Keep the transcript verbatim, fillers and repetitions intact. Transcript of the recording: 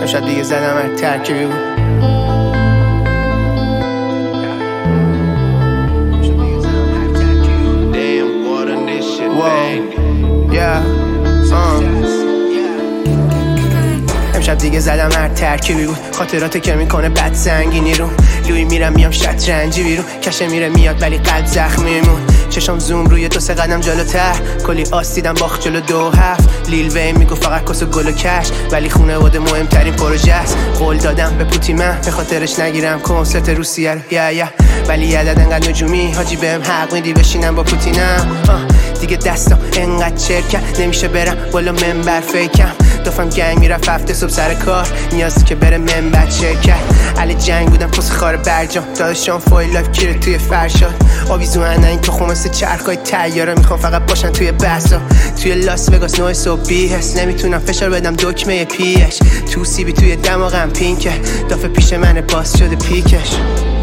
امشب دیگه زدم هر ترکیبی بود. امشب دیگه زدم هر ترکیبی بود. خاطرات که میکنه بد سنگینی رو لوی میرم میام شطرنجی بیرون. کشه میره میاد ولی قلب زخمی مون. چشم زوم روی دو سه قدم جلوتر. کلی آس دیدم باخت جلو دو هفت. لیل وین میگو فقط کس و گل و کش، ولی خونواده مهمترین پروژه است. قول دادم به پوتی من به خاطرش نگیرم کنسرت روسیه رو یا یا ولی عدد انقدر نجومی حاجی بهم حق میدی بشینم با پوتینم. دیگه دستم انقدر چرکم نمیشه برم بالا منبر فیکم. دفعم گنگ میرفت هفته صبح سر کار نیازی که بره منبر شرکت. علی جنگ بودم پس خار برجام داداشم فایل لایف کیره توی فرشاد. آویزو انا این تو خمسه چرخای تیاره میخوام فقط باشن توی بسا. توی لاس وگاس نوع صبحی هست نمیتونم فشار بدم دکمه پیش. تو سیبی توی دماغم پینکه دافه پیش من باز شده پیکش.